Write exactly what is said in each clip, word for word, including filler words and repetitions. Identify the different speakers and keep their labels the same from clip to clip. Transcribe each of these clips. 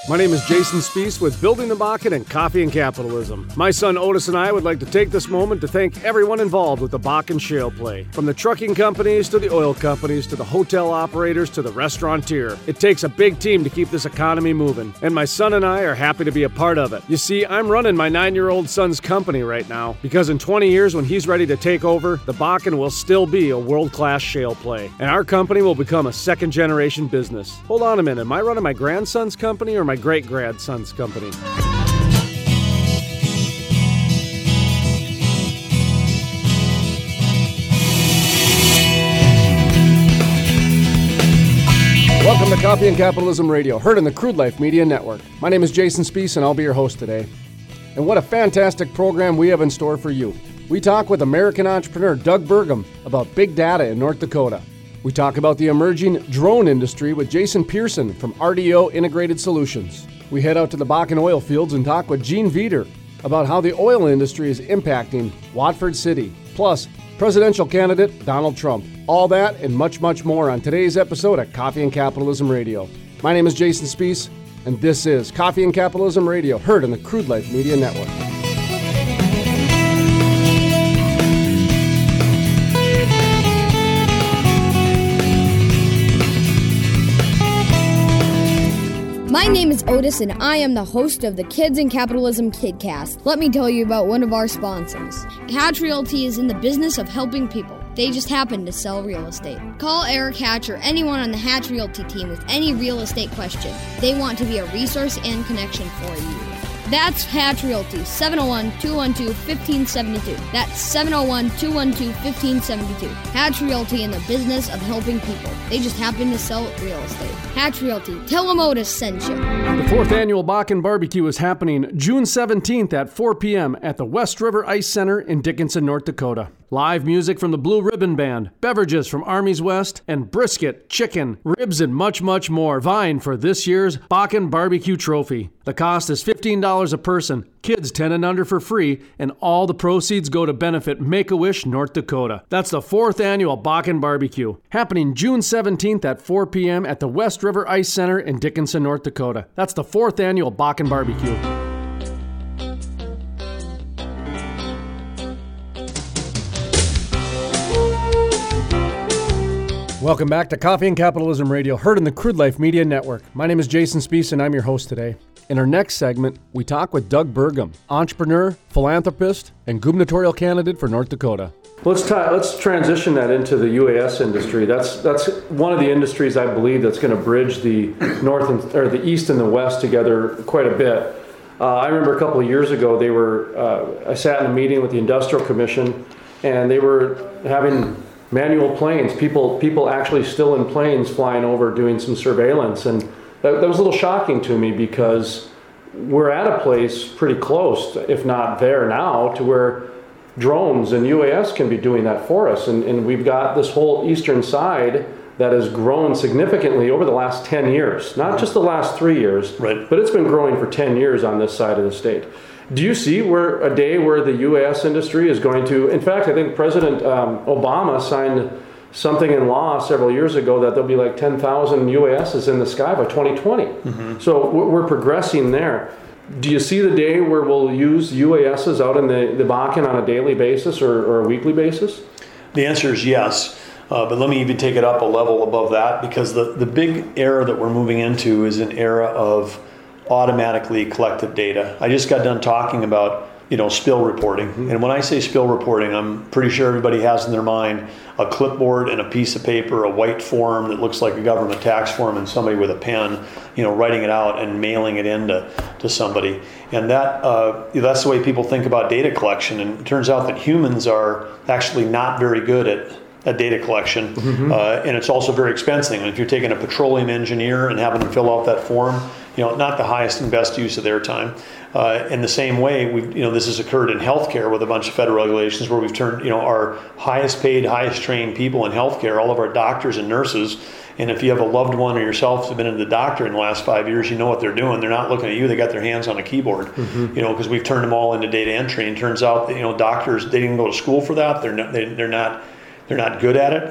Speaker 1: My name is Jason Spiess with Building the Bakken and Coffee and Capitalism. My son Otis and I would like to take this moment to thank everyone involved with the Bakken shale play. From the trucking companies to the oil companies to the hotel operators to the restaurateur. It takes a big team to keep this economy moving, and my son and I are happy to be a part of it. You see, I'm running my nine-year-old son's company right now because in twenty years when he's ready to take over, the Bakken will still be a world-class shale play, and our company will become a second-generation business. Hold on a minute, am I running my grandson's company or my great-grandson's company? Welcome to Coffee and Capitalism Radio, heard on the Crude Life Media Network. My name is Jason Spiess, and I'll be your host today. And what a fantastic program we have in store for you. We talk with American entrepreneur Doug Burgum about big data in North Dakota. We talk about the emerging drone industry with Jason Pearson from R D O Integrated Solutions. We head out to the Bakken oil fields and talk with Gene Veeder about how the oil industry is impacting Watford City. Plus, presidential candidate Donald Trump. All that and much, much more on today's episode of Coffee and Capitalism Radio. My name is Jason Spiess, and this is Coffee and Capitalism Radio, heard on the Crude Life Media Network.
Speaker 2: My name is Otis, and I am the host of the Kids in Capitalism KidCast. Let me tell you about one of our sponsors. Hatch Realty is in the business of helping people. They just happen to sell real estate. Call Eric Hatch or anyone on the Hatch Realty team with any real estate question. They want to be a resource and connection for you. That's Hatch Realty, seven oh one, two one two, one five seven two. That's seven oh one, two one two, one five seven two. Hatch Realty in the business of helping people. They just happen to sell real estate. Hatch Realty. Tell them Otis sent you.
Speaker 1: The fourth annual Bakken Barbecue is happening June seventeenth at four p.m. at the West River Ice Center in Dickinson, North Dakota. Live music from the Blue Ribbon Band, beverages from Armies West, and brisket, chicken, ribs, and much, much more vying for this year's Bakken Barbecue Trophy. The cost is fifteen dollars a person, kids ten and under for free, and all the proceeds go to benefit Make-A-Wish North Dakota. That's the fourth annual Bakken Barbecue, happening June seventeenth at four p.m. at the West River Ice Center in Dickinson, North Dakota. That's the fourth annual Bakken Barbecue. Welcome back to Coffee and Capitalism Radio, heard in the Crude Life Media Network. My name is Jason Spiess, and I'm your host today. In our next segment, we talk with Doug Burgum, entrepreneur, philanthropist, and gubernatorial candidate for North Dakota. Let's ta- let's transition that into the U A S industry. That's that's one of the industries I believe that's going to bridge the north and, or the east and the west together quite a bit. Uh, I remember a couple of years ago, they were uh, I sat in a meeting with the Industrial Commission, and they were having manual planes, people people actually still in planes flying over doing some surveillance, and that, that was a little shocking to me because we're at a place pretty close, if not there now, to where drones and U A S can be doing that for us, and, and we've got this whole eastern side that has grown significantly over the last ten years, not just the last three years,
Speaker 3: right,
Speaker 1: but it's been growing for ten years on this side of the state. Do you see where a day where the U A S industry is going to, in fact, I think President um, Obama signed something in law several years ago that there'll be like ten thousand U A Ss in the sky by twenty twenty. Mm-hmm. So we're progressing there. Do you see the day where we'll use U A Ss out in the, the Bakken on a daily basis or, or a weekly basis?
Speaker 3: The answer is yes. Uh, but let me even take it up a level above that, because the, the big era that we're moving into is an era of automatically collected data. I just got done talking about, you know, spill reporting. Mm-hmm. And when I say spill reporting, I'm pretty sure everybody has in their mind a clipboard and a piece of paper, a white form that looks like a government tax form, and somebody with a pen, you know, writing it out and mailing it in to, to somebody. And that uh, that's the way people think about data collection. And it turns out that humans are actually not very good at at data collection, mm-hmm. uh, and it's also very expensive. And if you're taking a petroleum engineer and having them fill out that form, you know, not the highest and best use of their time. Uh, in the same way, we, you know, this has occurred in healthcare with a bunch of federal regulations where we've turned, you know, our highest paid, highest trained people in healthcare, all of our doctors and nurses. And if you have a loved one or yourself who's been to the doctor in the last five years, you know what they're doing. They're not looking at you. They got their hands on a keyboard, mm-hmm. you know, because we've turned them all into data entry. And turns out that, you know, doctors, they didn't go to school for that. They're not, they, they're not, they're not good at it.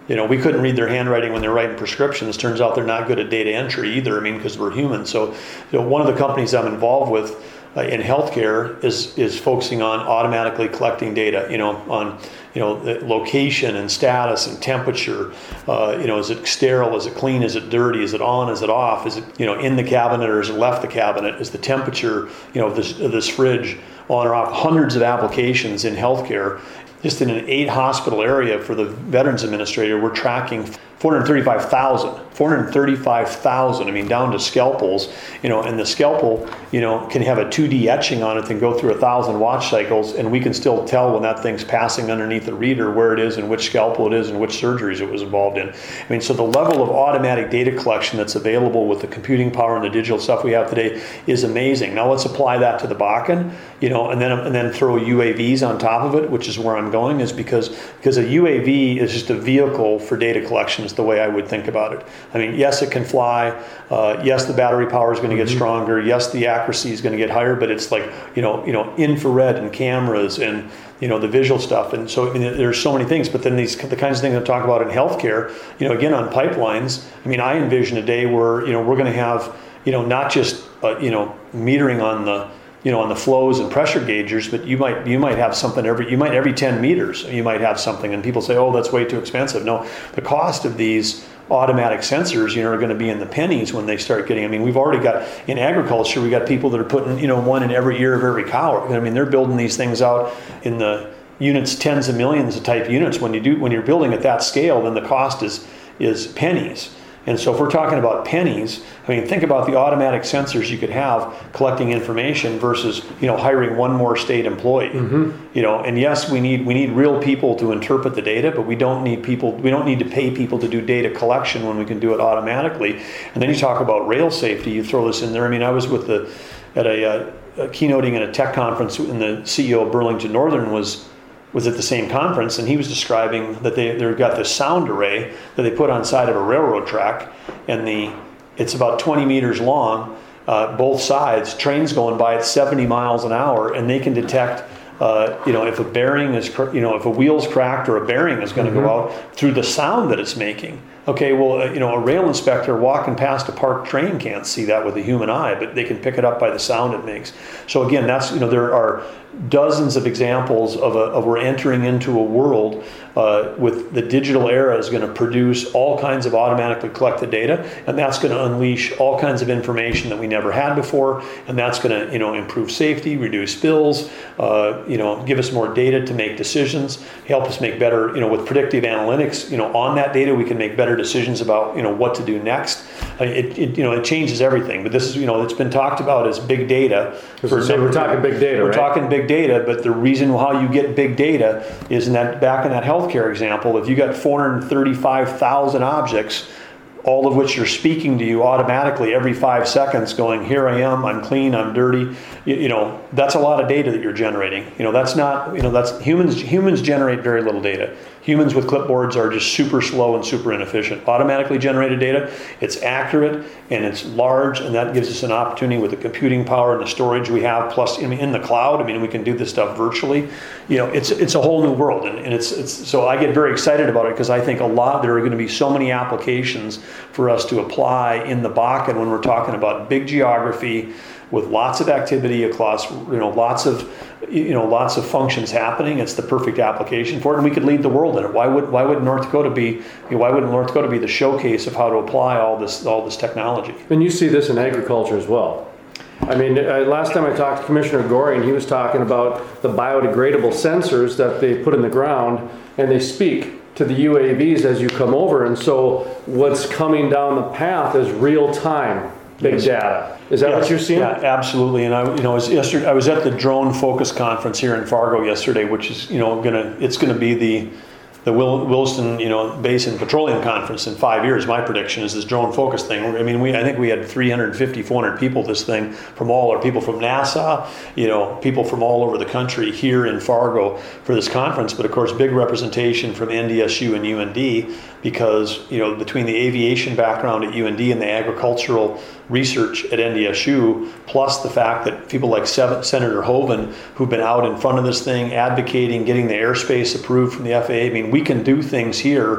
Speaker 3: You know, we couldn't read their handwriting when they're writing prescriptions. Turns out they're not good at data entry either. I mean, because we're human. So, you know, one of the companies I'm involved with uh, in healthcare is is focusing on automatically collecting data. You know, on you know the location and status and temperature. Uh, you know, is it sterile? Is it clean? Is it dirty? Is it on? Is it off? Is it you know in the cabinet or is it left the cabinet? Is the temperature you know of this of this fridge on or off? Hundreds of applications in healthcare. Just in an eight hospital area for the Veterans Administrator, we're tracking four hundred thirty-five thousand. four hundred thirty-five thousand, I mean, down to scalpels, you know, and the scalpel, you know, can have a two D etching on it and go through a thousand watch cycles, and we can still tell when that thing's passing underneath the reader where it is and which scalpel it is and which surgeries it was involved in. I mean, so the level of automatic data collection that's available with the computing power and the digital stuff we have today is amazing. Now let's apply that to the Bakken, you know, and then and then throw U A Vs on top of it, which is where I'm going, is because because a U A V is just a vehicle for data collection is the way I would think about it. I mean, yes, it can fly. Uh, yes, the battery power is going to get mm-hmm. stronger. Yes, the accuracy is going to get higher. But it's like you know, you know, infrared and cameras and you know the visual stuff. And so I mean, there's so many things. But then these the kinds of things I talk about in healthcare. You know, again on pipelines. I mean, I envision a day where you know we're going to have you know not just uh, you know metering on the you know, on the flows and pressure gaugers, but you might you might have something every you might every ten meters you might have something, and people say, oh, that's way too expensive. No, the cost of these automatic sensors, you know, are going to be in the pennies when they start getting. I mean, we've already got in agriculture, we got people that are putting you know one in every ear of every cow. I mean, they're building these things out in the units, tens of millions of type units. When you do when you're building at that scale, then the cost is is pennies. And so if we're talking about pennies, I mean, think about the automatic sensors you could have collecting information versus, you know, hiring one more state employee. Mm-hmm. You know, and yes, we need we need real people to interpret the data, but we don't need people, we don't need to pay people to do data collection when we can do it automatically. And then you talk about rail safety, you throw this in there. I mean, I was with the, at a, uh, a keynoting at a tech conference, and the C E O of Burlington Northern was was at the same conference, and he was describing that they, they've got this sound array that they put on side of a railroad track, and the it's about twenty meters long, uh, both sides, trains going by at seventy miles an hour, and they can detect uh, you know, if a bearing is, you know, if a wheel's cracked or a bearing is going to mm-hmm. go out through the sound that it's making. Okay, well, uh, you know, a rail inspector walking past a parked train can't see that with a human eye, but they can pick it up by the sound it makes. So again, that's, you know, there are dozens of examples of, a, of we're entering into a world uh, with the digital era is going to produce all kinds of automatically collected data, and that's going to unleash all kinds of information that we never had before, and that's going to, you know, improve safety, reduce spills, uh, you know, give us more data to make decisions, help us make better, you know, with predictive analytics, you know, on that data we can make better decisions about, you know, what to do next. Uh, it, it, you know, it changes everything. But this is, you know, it's been talked about as big data.
Speaker 1: For so we're talking big data,
Speaker 3: We're
Speaker 1: right?
Speaker 3: talking big data, but the reason how you get big data is in that, back in that healthcare example, if you got four hundred thirty-five thousand objects, all of which are speaking to you automatically every five seconds going, here I am, I'm clean, I'm dirty. You, you know, that's a lot of data that you're generating. You know, that's not, you know, that's humans, humans generate very little data. Humans with clipboards are just super slow and super inefficient. Automatically generated data, it's accurate and it's large, and that gives us an opportunity with the computing power and the storage we have, plus I mean, in the cloud. I mean, we can do this stuff virtually. You know, it's it's a whole new world, and, and it's it's so I get very excited about it because I think a lot there are going to be so many applications for us to apply in the Bakken when we're talking about big geography with lots of activity across, you know, lots of, you know, lots of functions happening. It's the perfect application for it, and we could lead the world in it. Why would why would North Dakota be, you know, why wouldn't North Dakota be the showcase of how to apply all this all this technology?
Speaker 1: And you see this in agriculture as well. I mean, uh, last time I talked to Commissioner Goring, he was talking about the biodegradable sensors that they put in the ground, and they speak to the U A Vs as you come over. And so what's coming down the path is real time big yes. data. Is that yes. what you're seeing?
Speaker 3: Yeah, absolutely. And I, you know, was yesterday I was at the Drone Focus Conference here in Fargo yesterday, which is, you know, gonna it's gonna be the the Will, Williston, you know, Basin Petroleum Conference in five years. My prediction is this drone focus thing. I mean, we I think we had three hundred fifty, four hundred people this thing from all our people from NASA, you know, people from all over the country here in Fargo for this conference. But of course, big representation from N D S U and U N D because, you know, between the aviation background at U N D and the agricultural research at N D S U, plus the fact that people like Senator Hoeven, who've been out in front of this thing, advocating, getting the airspace approved from the F A A. I mean, we can do things here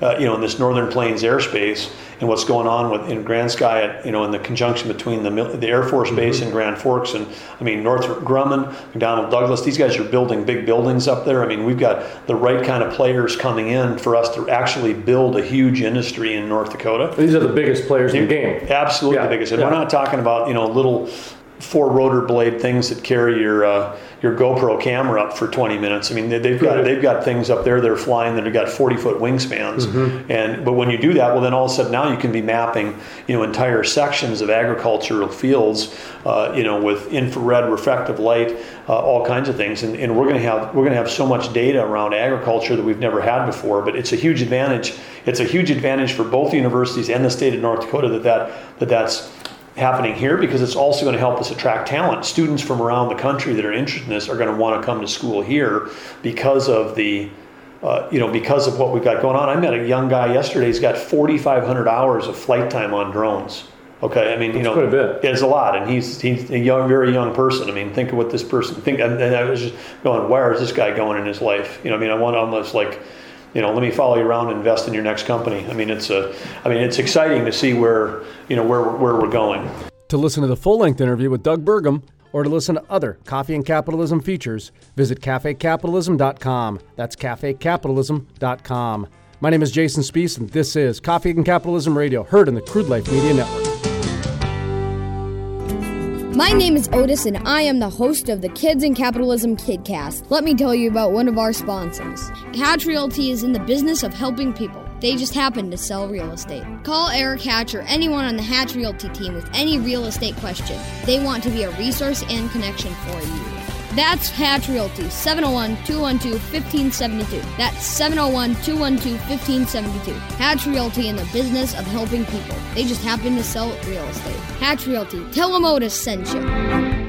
Speaker 3: uh, you know, in this Northern Plains airspace and what's going on with in Grand Sky, at, you know, in the conjunction between the the Air Force Base mm-hmm. and Grand Forks, and I mean Northrop Grumman, McDonnell Douglas. These guys are building big buildings up there. I mean, we've got the right kind of players coming in for us to actually build a huge industry in North Dakota.
Speaker 1: These are the biggest players in the game.
Speaker 3: Absolutely yeah. the biggest, and yeah. we're not talking about you know little four rotor blade things that carry your uh, your GoPro camera up for twenty minutes. I mean, they, they've got they've got things up there that are flying that have got forty foot wingspans. Mm-hmm. And but when you do that, well, then all of a sudden now you can be mapping you know entire sections of agricultural fields, uh, you know, with infrared reflective light, uh, all kinds of things. And, and we're going to have we're going to have so much data around agriculture that we've never had before. But it's a huge advantage. It's a huge advantage for both the universities and the state of North Dakota that that, that that's happening here, because it's also going to help us attract talent. Students from around the country that are interested in this are going to want to come to school here because of the, uh, you know, because of what we've got going on. I met a young guy yesterday. He's got forty-five hundred hours of flight time on drones. Okay, I mean, you
Speaker 1: That's
Speaker 3: know,
Speaker 1: quite a bit.
Speaker 3: It's a lot, and he's he's a young, very young person. I mean, think of what this person think. And, and I was just going, where is this guy going in his life? You know, I mean, I want almost like, you know, let me follow you around and invest in your next company. I mean, it's a, I mean, it's exciting to see where, you know, where where we're going.
Speaker 1: To listen to the full-length interview with Doug Burgum or to listen to other Coffee and Capitalism features, visit cafe capitalism dot com. That's cafe capitalism dot com. My name is Jason Spiess, and this is Coffee and Capitalism Radio, heard in the Crude Life Media Network.
Speaker 2: My name is Otis, and I am the host of the Kids in Capitalism KidCast. Let me tell you about one of our sponsors. Hatch Realty is in the business of helping people. They just happen to sell real estate. Call Eric Hatch or anyone on the Hatch Realty team with any real estate question. They want to be a resource and connection for you. That's Hatch Realty, seven oh one, two one two, one five seven two. That's seven oh one, two one two, one five seven two. Hatch Realty in the business of helping people. They just happen to sell real estate. Hatch Realty. Tell them Otis sent you.